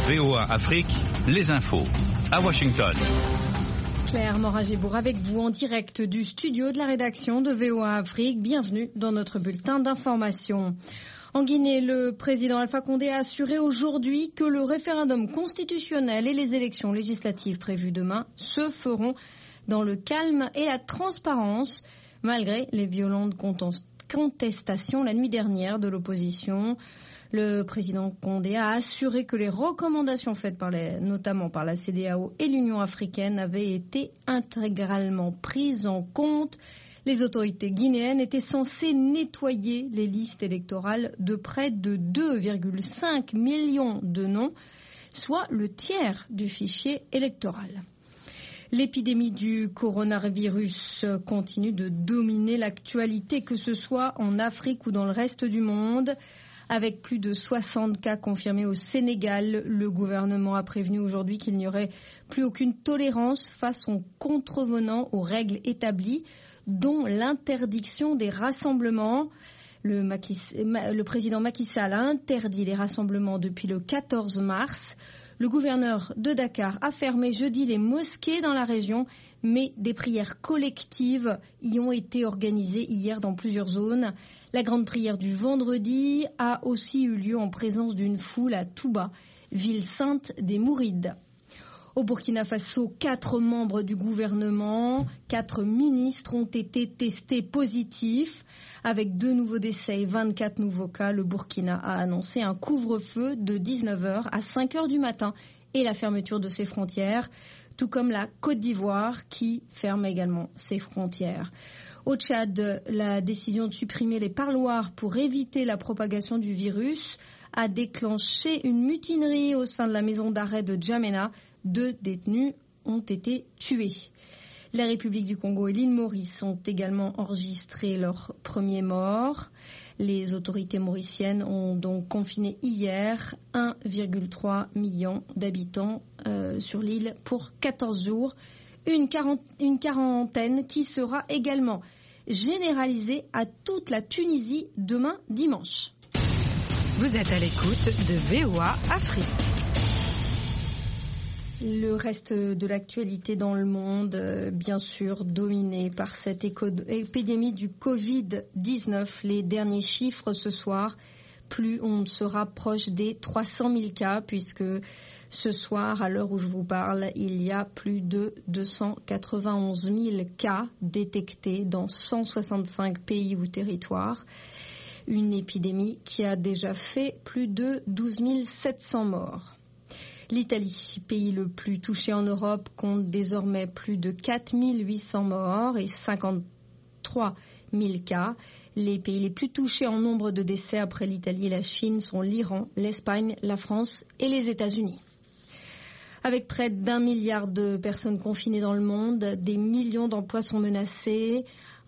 VOA Afrique, les infos. À Washington. Claire Morin-Gébour avec vous en direct du studio de la rédaction de VOA Afrique. Bienvenue dans notre bulletin d'information. En Guinée, le président Alpha Condé a assuré aujourd'hui que le référendum constitutionnel et les élections législatives prévues demain se feront dans le calme et la transparence, malgré les violentes contestations la nuit dernière de l'opposition. Le président Condé a assuré que les recommandations faites notamment par la CEDEAO et l'Union africaine avaient été intégralement prises en compte. Les autorités guinéennes étaient censées nettoyer les listes électorales de près de 2,5 millions de noms, soit le tiers du fichier électoral. L'épidémie du coronavirus continue de dominer l'actualité, que ce soit en Afrique ou dans le reste du monde. Avec plus de 60 cas confirmés au Sénégal, le gouvernement a prévenu aujourd'hui qu'il n'y aurait plus aucune tolérance face aux contrevenants aux règles établies, dont l'interdiction des rassemblements. Le président Macky Sall a interdit les rassemblements depuis le 14 mars. Le gouverneur de Dakar a fermé jeudi les mosquées dans la région, mais des prières collectives y ont été organisées hier dans plusieurs zones. La grande prière du vendredi a aussi eu lieu en présence d'une foule à Touba, ville sainte des Mourides. Au Burkina Faso, 4 membres du gouvernement, 4 ministres ont été testés positifs. Avec 2 nouveaux décès et 24 nouveaux cas, le Burkina a annoncé un couvre-feu de 19h à 5h du matin et la fermeture de ses frontières, tout comme la Côte d'Ivoire qui ferme également ses frontières. Au Tchad, la décision de supprimer les parloirs pour éviter la propagation du virus a déclenché une mutinerie au sein de la maison d'arrêt de Djamena. 2 détenus ont été tués. La République du Congo et l'île Maurice ont également enregistré leurs premiers morts. Les autorités mauriciennes ont donc confiné hier 1,3 million d'habitants sur l'île pour 14 jours. Une quarantaine qui sera également généralisée à toute la Tunisie demain dimanche. Vous êtes à l'écoute de VOA Afrique. Le reste de l'actualité dans le monde, bien sûr, dominé par cette épidémie du Covid-19. Les derniers chiffres ce soir, plus on se rapproche des 300 000 cas, puisque ce soir, à l'heure où je vous parle, il y a plus de 291 000 cas détectés dans 165 pays ou territoires. Une épidémie qui a déjà fait plus de 12 700 morts. L'Italie, pays le plus touché en Europe, compte désormais plus de 4 800 morts et 53 000 cas. Les pays les plus touchés en nombre de décès après l'Italie et la Chine sont l'Iran, l'Espagne, la France et les États-Unis. Avec près d'1 milliard de personnes confinées dans le monde, des millions d'emplois sont menacés.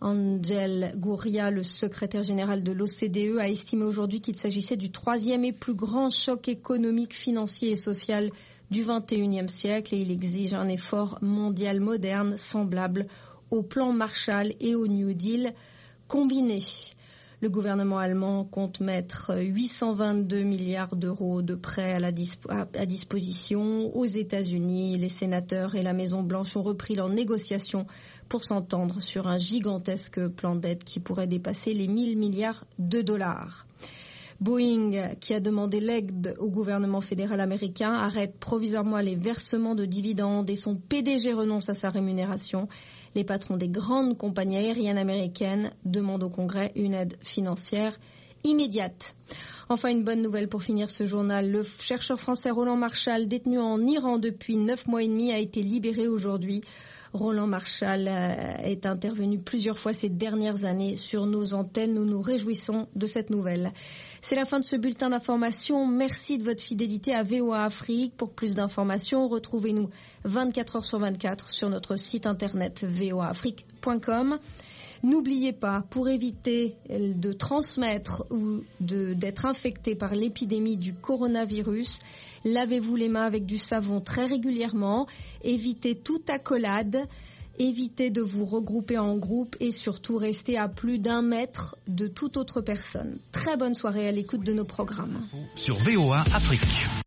Angel Gurria, le secrétaire général de l'OCDE, a estimé aujourd'hui qu'il s'agissait du 3e et plus grand choc économique, financier et social du XXIe siècle et il exige un effort mondial moderne semblable au plan Marshall et au New Deal combinés. Le gouvernement allemand compte mettre 822 milliards d'euros de prêts à disposition. Aux États-Unis, les sénateurs et la Maison-Blanche ont repris leurs négociations pour s'entendre sur un gigantesque plan d'aide qui pourrait dépasser les 1 000 milliards de dollars. Boeing, qui a demandé l'aide au gouvernement fédéral américain, arrête provisoirement les versements de dividendes et son PDG renonce à sa rémunération. Les patrons des grandes compagnies aériennes américaines demandent au Congrès une aide financière immédiate. Enfin, une bonne nouvelle pour finir ce journal. Le chercheur français Roland Marchal, détenu en Iran depuis 9 mois et demi, a été libéré aujourd'hui. Roland Marchal est intervenu plusieurs fois ces dernières années sur nos antennes. Nous nous réjouissons de cette nouvelle. C'est la fin de ce bulletin d'information. Merci de votre fidélité à VOA Afrique. Pour plus d'informations, retrouvez-nous 24 heures sur 24 sur notre site internet voaafrique.com. N'oubliez pas, pour éviter de transmettre ou d'être infecté par l'épidémie du coronavirus, lavez-vous les mains avec du savon très régulièrement, évitez toute accolade, évitez de vous regrouper en groupe et surtout restez à plus d'1 mètre de toute autre personne. Très bonne soirée à l'écoute de nos programmes. Sur VOA Afrique.